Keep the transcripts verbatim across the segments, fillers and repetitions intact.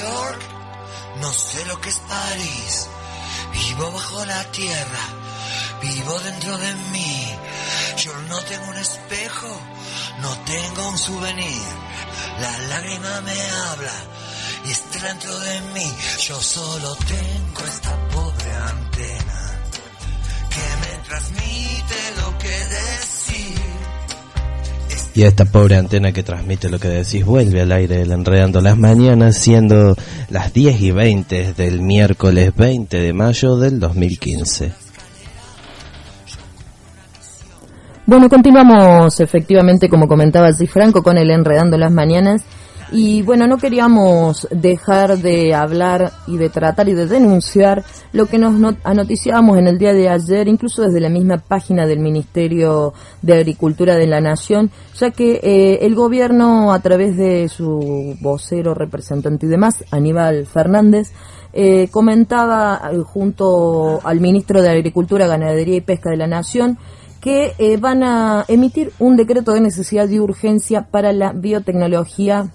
York, no sé lo que es París. Vivo bajo la tierra, vivo dentro de mí. Yo no tengo un espejo, no tengo un souvenir. La lágrima me habla y está dentro de mí. Yo solo tengo esta pobre antena que me transmite lo que decir. Y esta pobre antena que transmite lo que decís vuelve al aire del Enredando las Mañanas, siendo las diez y veinte del miércoles veinte de mayo del dos mil quince. Bueno, continuamos efectivamente, como comentaba así Franco, con el Enredando las Mañanas. Y bueno, no queríamos dejar de hablar y de tratar y de denunciar lo que nos not- anoticiábamos en el día de ayer, incluso desde la misma página del Ministerio de Agricultura de la Nación, ya que eh, el gobierno, a través de su vocero, representante y demás, Aníbal Fernández, eh, comentaba eh, junto al ministro de Agricultura, Ganadería y Pesca de la Nación, que eh, van a emitir un decreto de necesidad y urgencia para la biotecnología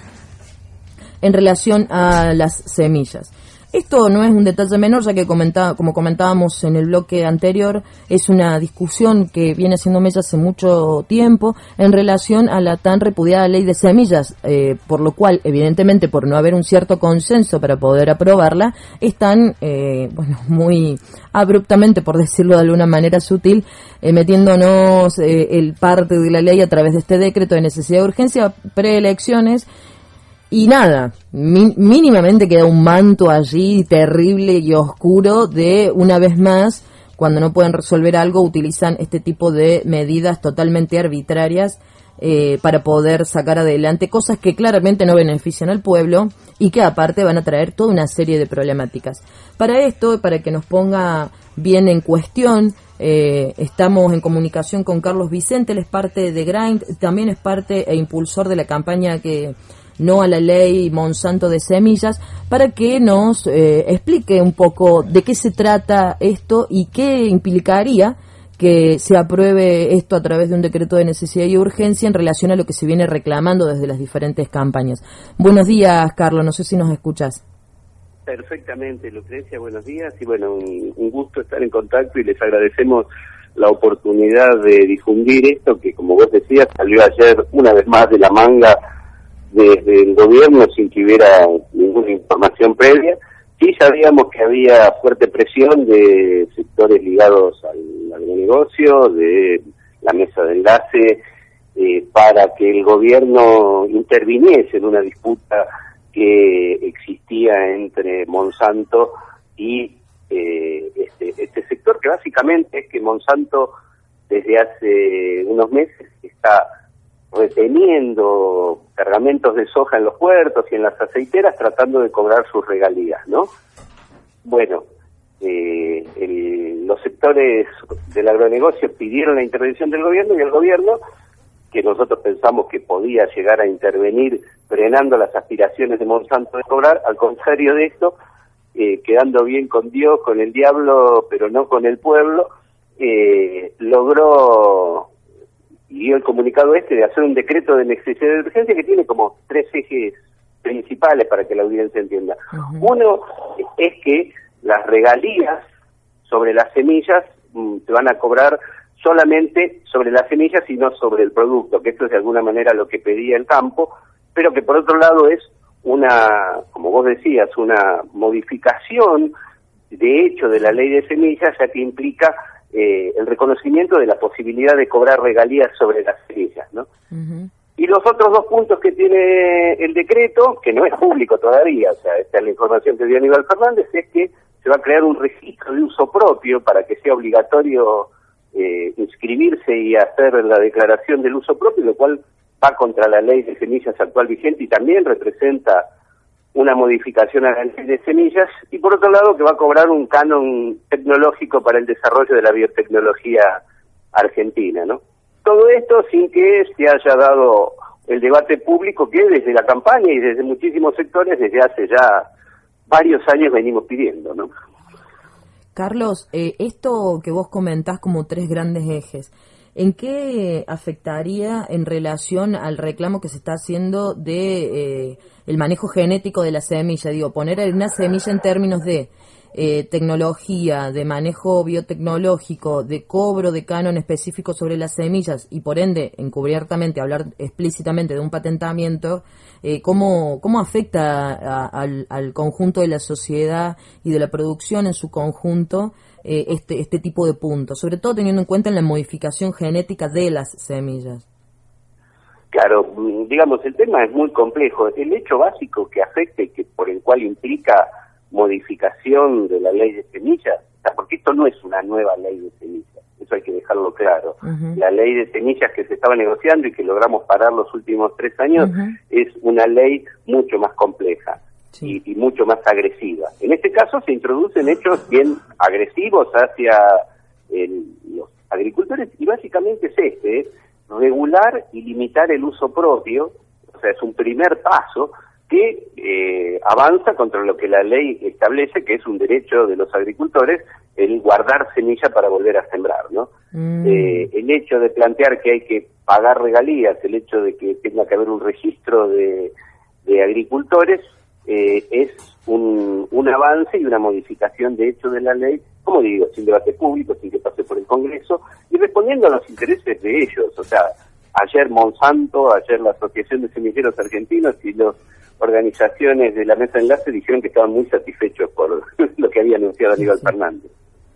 en relación a las semillas. Esto no es un detalle menor, ya que comentaba, como comentábamos en el bloque anterior, es una discusión que viene haciendo mella hace mucho tiempo en relación a la tan repudiada ley de semillas, eh, por lo cual, evidentemente, por no haber un cierto consenso para poder aprobarla, están, eh, bueno, muy abruptamente, por decirlo de alguna manera sutil, eh, metiéndonos eh, el parte de la ley a través de este decreto de necesidad de urgencia, preelecciones. Y nada, mi, mínimamente queda un manto allí terrible y oscuro de, una vez más, cuando no pueden resolver algo, utilizan este tipo de medidas totalmente arbitrarias eh, para poder sacar adelante cosas que claramente no benefician al pueblo y que aparte van a traer toda una serie de problemáticas. Para esto, para que nos ponga bien en cuestión, eh, estamos en comunicación con Carlos Vicente, él es parte de Grind, también es parte e impulsor de la campaña que no a la ley Monsanto de semillas, para que nos eh, explique un poco de qué se trata esto y qué implicaría que se apruebe esto a través de un decreto de necesidad y urgencia en relación a lo que se viene reclamando desde las diferentes campañas. Buenos días, Carlos, no sé si nos escuchas. Perfectamente, Lucrecia, buenos días, y bueno, un, un gusto estar en contacto y les agradecemos la oportunidad de difundir esto que, como vos decías, salió ayer una vez más de la manga desde el gobierno sin que hubiera ninguna información previa. Sí sabíamos que había fuerte presión de sectores ligados al agronegocio, de la mesa de enlace, eh, para que el gobierno interviniese en una disputa que existía entre Monsanto y eh, este, este sector, que básicamente es que Monsanto desde hace unos meses está reteniendo cargamentos de soja en los puertos y en las aceiteras tratando de cobrar sus regalías, ¿no? Bueno, eh, el, los sectores del agronegocio pidieron la intervención del gobierno y el gobierno, que nosotros pensamos que podía llegar a intervenir frenando las aspiraciones de Monsanto de cobrar, al contrario de esto, eh, quedando bien con Dios, con el diablo, pero no con el pueblo, eh, logró, y dio el comunicado este de hacer un decreto de necesidad de urgencia que tiene como tres ejes principales para que la audiencia entienda. Uh-huh. Uno es que las regalías sobre las semillas mmm, se van a cobrar solamente sobre las semillas y no sobre el producto, que esto es de alguna manera lo que pedía el campo, pero que por otro lado es una, como vos decías, una modificación de hecho de la ley de semillas, ya que implica eh, el reconocimiento de la posibilidad de cobrar regalías sobre las semillas, ¿no? Uh-huh. Y los otros dos puntos que tiene el decreto, que no es público todavía, o sea, esta es la información que dio Aníbal Fernández, es que se va a crear un registro de uso propio para que sea obligatorio eh, inscribirse y hacer la declaración del uso propio, lo cual va contra la ley de semillas actual vigente y también representa una modificación a la ley de semillas, y por otro lado que va a cobrar un canon tecnológico para el desarrollo de la biotecnología argentina, ¿no? Todo esto sin que se haya dado el debate público que desde la campaña y desde muchísimos sectores desde hace ya varios años venimos pidiendo, ¿no? Carlos, eh, esto que vos comentás como tres grandes ejes, ¿En qué afectaría en relación al reclamo que se está haciendo de eh, el manejo genético de la semilla? Digo, poner una semilla en términos de eh, tecnología, de manejo biotecnológico, de cobro de canon específico sobre las semillas y por ende, encubiertamente, hablar explícitamente de un patentamiento, eh, ¿cómo, cómo afecta a, al, al conjunto de la sociedad y de la producción en su conjunto eh, este, este tipo de puntos? Sobre todo teniendo en cuenta en la modificación genética de las semillas. Claro, digamos, el tema es muy complejo. El hecho básico que afecte, que por el cual implica modificación de la ley de semillas, o sea, porque esto no es una nueva ley de semillas, eso hay que dejarlo claro. Uh-huh. La ley de semillas que se estaba negociando y que logramos parar los últimos tres años uh-huh. es una ley mucho más compleja sí. y, y mucho más agresiva. En este caso se introducen hechos bien agresivos hacia el, los agricultores y básicamente es este, es regular y limitar el uso propio, o sea, es un primer paso que eh, avanza contra lo que la ley establece, que es un derecho de los agricultores, el guardar semilla para volver a sembrar, ¿no? Mm. Eh, el hecho de plantear que hay que pagar regalías, el hecho de que tenga que haber un registro de, de agricultores, eh, es un, un avance y una modificación de hecho de la ley, como digo, sin debate público, sin que pase por el Congreso, y respondiendo a los intereses de ellos. O sea, ayer Monsanto, ayer la Asociación de Semilleros Argentinos y las organizaciones de la Mesa de Enlace dijeron que estaban muy satisfechos por lo que había anunciado Aníbal sí. Fernández.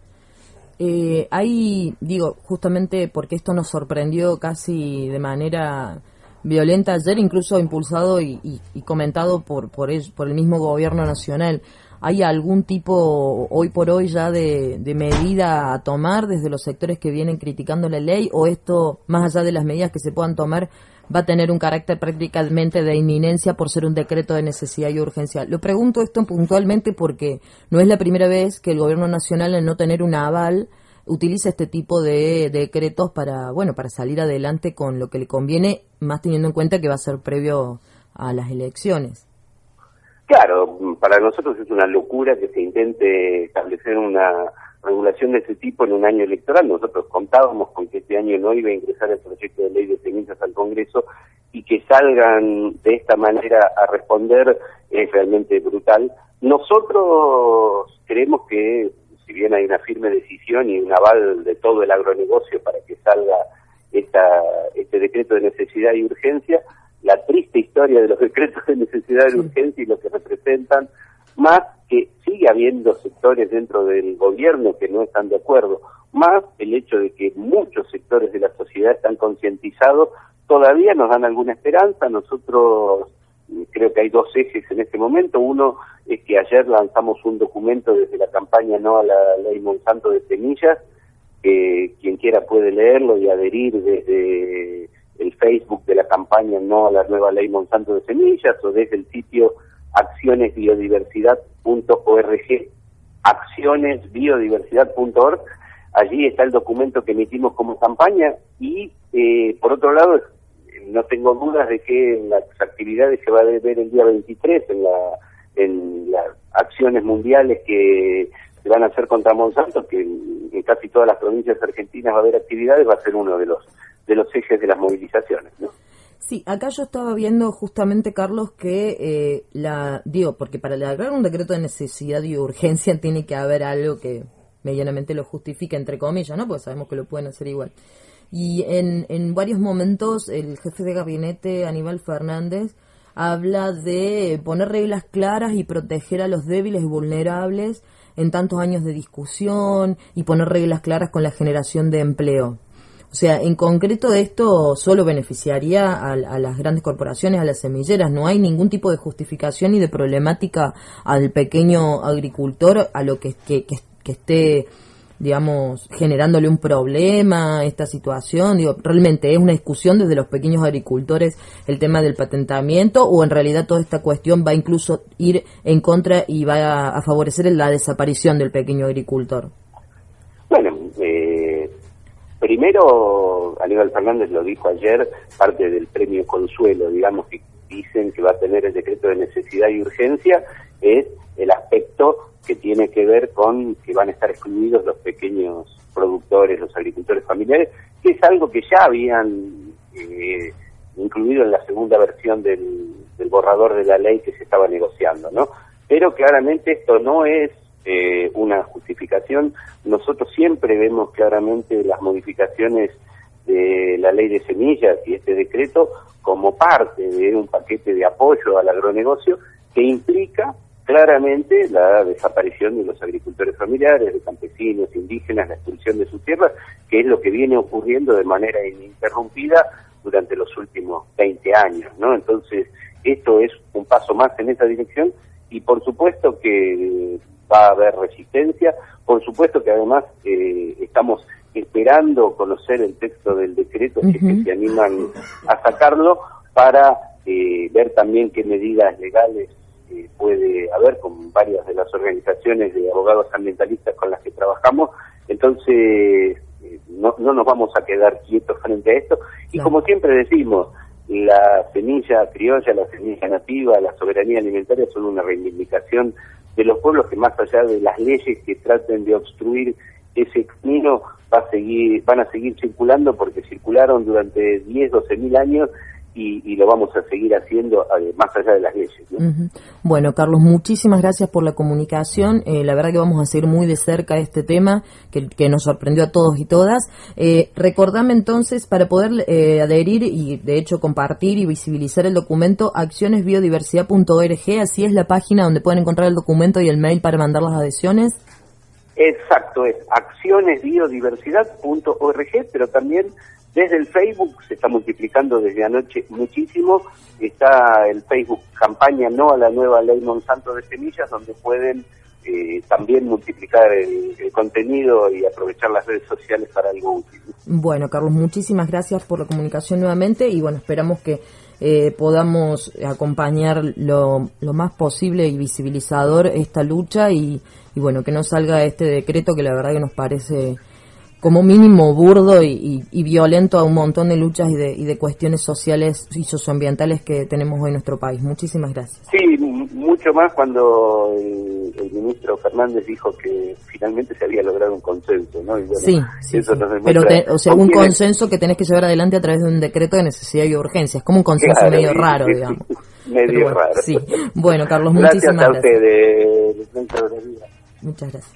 Eh, hay, digo, justamente porque esto nos sorprendió casi de manera violenta ayer, incluso impulsado y, y, y comentado por, por, el, por el mismo gobierno nacional. ¿Hay algún tipo, hoy por hoy, ya de, de medida a tomar desde los sectores que vienen criticando la ley? ¿O esto, más allá de las medidas que se puedan tomar, va a tener un carácter prácticamente de inminencia por ser un decreto de necesidad y urgencia? Lo pregunto esto puntualmente porque no es la primera vez que el gobierno nacional, al no tener un aval, utiliza este tipo de, de decretos para, bueno, para salir adelante con lo que le conviene, más teniendo en cuenta que va a ser previo a las elecciones. Claro, para nosotros es una locura que se intente establecer una regulación de ese tipo en un año electoral. Nosotros contábamos con que este año no iba a ingresar el proyecto de ley de semillas al Congreso y que salgan de esta manera a responder es realmente brutal. Nosotros creemos que, si bien hay una firme decisión y un aval de todo el agronegocio para que salga esta, este decreto de necesidad y urgencia, la triste historia de los decretos de necesidad y urgencia y lo que representan, más que sigue habiendo sectores dentro del gobierno que no están de acuerdo, más el hecho de que muchos sectores de la sociedad están concientizados, todavía nos dan alguna esperanza. Nosotros creo que hay dos ejes en este momento. Uno es que ayer lanzamos un documento desde la campaña No a la Ley Monsanto de Semillas, que quien quiera puede leerlo y adherir desde el Facebook de la campaña No a la Nueva Ley Monsanto de Semillas o desde el sitio acciones biodiversidad punto org, acciones biodiversidad punto org. Allí está el documento que emitimos como campaña y, eh, por otro lado, no tengo dudas de que en las actividades que va a ver el día veintitrés, en, la, en las acciones mundiales que se van a hacer contra Monsanto, que en, en casi todas las provincias argentinas va a haber actividades, va a ser uno de los de los ejes de las movilizaciones, ¿no? Sí, acá yo estaba viendo justamente, Carlos, que eh, la digo, porque para lograr un decreto de necesidad y urgencia tiene que haber algo que medianamente lo justifique, entre comillas, ¿no? Porque sabemos que lo pueden hacer igual. Y en, en varios momentos el jefe de gabinete, Aníbal Fernández, habla de poner reglas claras y proteger a los débiles y vulnerables en tantos años de discusión y poner reglas claras con la generación de empleo. O sea, en concreto esto solo beneficiaría a, a las grandes corporaciones, a las semilleras. No hay ningún tipo de justificación ni de problemática al pequeño agricultor, a lo que, que, que, que esté, digamos, generándole un problema esta situación. Digo, realmente es una discusión desde los pequeños agricultores el tema del patentamiento, o en realidad toda esta cuestión va incluso ir en contra y va a, a favorecer la desaparición del pequeño agricultor. Bueno, eh... primero, Aníbal Fernández lo dijo ayer, parte del premio Consuelo, digamos, que dicen que va a tener el decreto de necesidad y urgencia, es el aspecto que tiene que ver con que van a estar excluidos los pequeños productores, los agricultores familiares, que es algo que ya habían eh, incluido en la segunda versión del, del borrador de la ley que se estaba negociando, ¿no? Pero claramente esto no es eh, una justificación. Nosotros siempre vemos claramente las modificaciones de la ley de semillas y este decreto como parte de un paquete de apoyo al agronegocio que implica claramente la desaparición de los agricultores familiares, de campesinos, indígenas, la expulsión de sus tierras, que es lo que viene ocurriendo de manera ininterrumpida durante los últimos veinte años, ¿no? Entonces, esto es un paso más en esa dirección y por supuesto que va a haber resistencia, por supuesto que además eh, estamos esperando conocer el texto del decreto, uh-huh. si es que se animan a sacarlo, para eh, ver también qué medidas legales eh, puede haber con varias de las organizaciones de abogados ambientalistas con las que trabajamos. Entonces, eh, no, no nos vamos a quedar quietos frente a esto. Y claro. como siempre decimos, la semilla criolla, la semilla nativa, la soberanía alimentaria son una reivindicación de los pueblos que, más allá de las leyes que traten de obstruir ese camino, va a seguir, van a seguir circulando, porque circularon durante diez, doce mil años y, y lo vamos a seguir haciendo eh, más allá de las leyes, ¿no? Uh-huh. Bueno, Carlos, muchísimas gracias por la comunicación. Eh, la verdad que vamos a seguir muy de cerca este tema que, que nos sorprendió a todos y todas. Eh, recordame entonces, para poder eh, adherir y de hecho compartir y visibilizar el documento, acciones biodiversidad punto org, así es la página donde pueden encontrar el documento y el mail para mandar las adhesiones. Exacto, es acciones biodiversidad punto org, pero también desde el Facebook se está multiplicando desde anoche muchísimo. Está el Facebook campaña No a la nueva ley Monsanto de semillas, donde pueden eh, también multiplicar el, el contenido y aprovechar las redes sociales para algo útil. Bueno, Carlos, muchísimas gracias por la comunicación nuevamente y bueno, esperamos que eh, podamos acompañar lo, lo más posible y visibilizador esta lucha y, y bueno, que no salga este decreto que la verdad que nos parece como mínimo burdo y, y, y violento a un montón de luchas y de, y de cuestiones sociales y socioambientales que tenemos hoy en nuestro país. Muchísimas gracias. Sí, mucho más cuando el, el ministro Fernández dijo que finalmente se había logrado un consenso, ¿no? Y bueno, sí, sí, eso sí. Nos Pero, te, o sea, un consenso que tenés que llevar adelante a través de un decreto de necesidad y urgencia. Es como un consenso claro, medio sí, raro, sí, digamos. Medio bueno, raro. Sí. Bueno, Carlos, gracias muchísimas gracias. a ustedes. Gracias. Muchas gracias.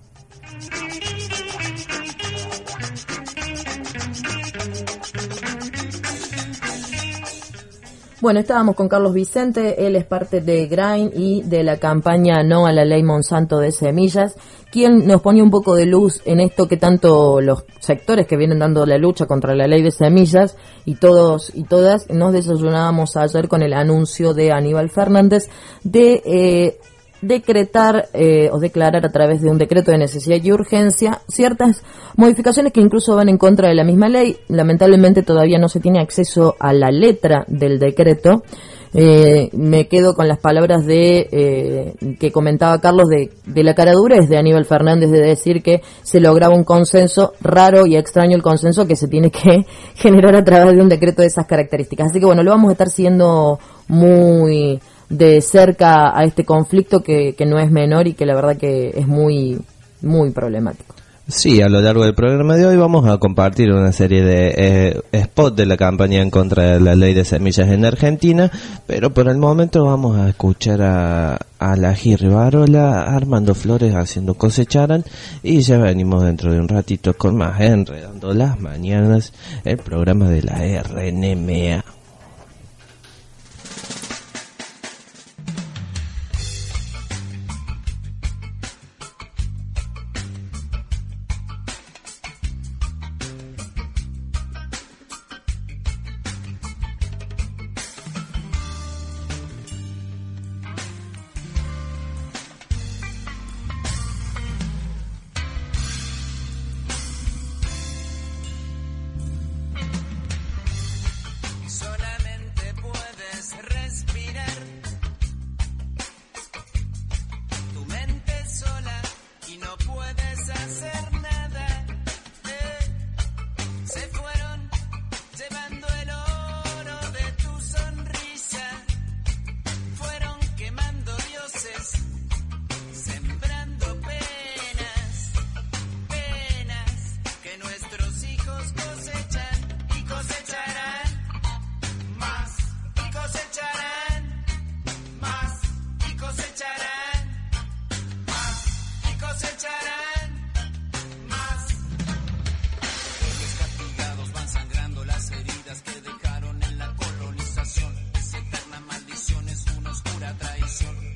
Bueno, estábamos con Carlos Vicente, él es parte de Grain y de la campaña No a la ley Monsanto de semillas, quien nos pone un poco de luz en esto que tanto los sectores que vienen dando la lucha contra la ley de semillas y todos y todas nos desayunábamos ayer con el anuncio de Aníbal Fernández de eh, decretar eh, o declarar a través de un decreto de necesidad y urgencia ciertas modificaciones que incluso van en contra de la misma ley. Lamentablemente todavía no se tiene acceso a la letra del decreto. Eh, me quedo con las palabras de eh, que comentaba Carlos de, de la caradurez de Aníbal Fernández de decir que se lograba un consenso, raro y extraño el consenso que se tiene que generar a través de un decreto de esas características. Así que bueno, lo vamos a estar siguiendo muy de cerca a este conflicto que, que no es menor y que la verdad que es muy, muy problemático. Sí, a lo largo del programa de hoy vamos a compartir una serie de eh, spots de la campaña en contra de la ley de semillas en Argentina, pero por el momento vamos a escuchar a, a la Jirbarola, Armando Flores haciendo Cosecharan, y ya venimos dentro de un ratito con más Enredando las Mañanas, el programa de la R N M A. Soy corazón.